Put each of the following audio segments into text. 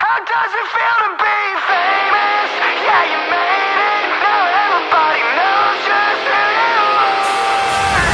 How does it feel to be famous? Yeah, you made it. Now everybody knows just who you are.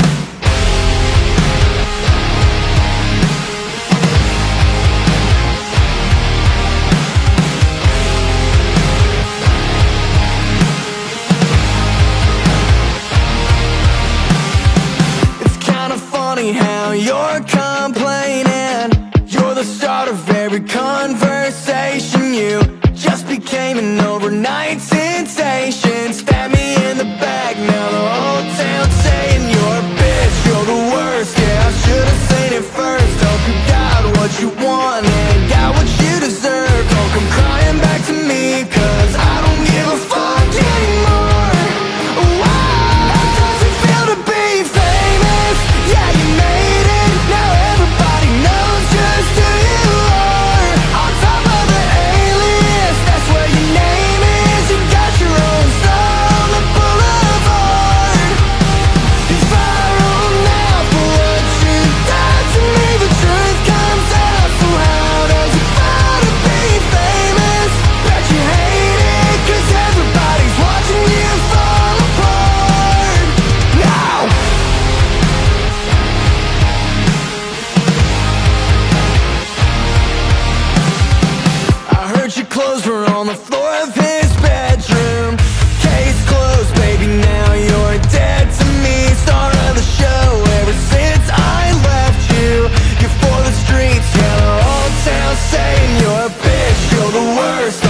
It's kind of funny how you're complaining. You're the start of every conversation. You just became an overnight sensation. Stab me in the back, now the whole town's saying you're a bitch, you're the worst. Yeah, I should've seen it first. Hope you got what you want and got what you deserve. Don't come crying back to me, cause I don't give a fuck anymore. Wow. How does it feel to be famous? Yeah, you made it. Now everybody knows just who you are. On top of the A-list, that's where your name is. You got your own star on the boulevard. You're viral now for what you done to me. The truth comes out, so how does it feel to be famous? Bet you hate it, cause everybody's watching you fall apart now. I heard your clothes were on the floor of his bedroom. Case closed, baby, now you're dead to me. Star of the show ever since I left you. You're for the streets, yeah, the whole town saying you're a bitch, you're the worst.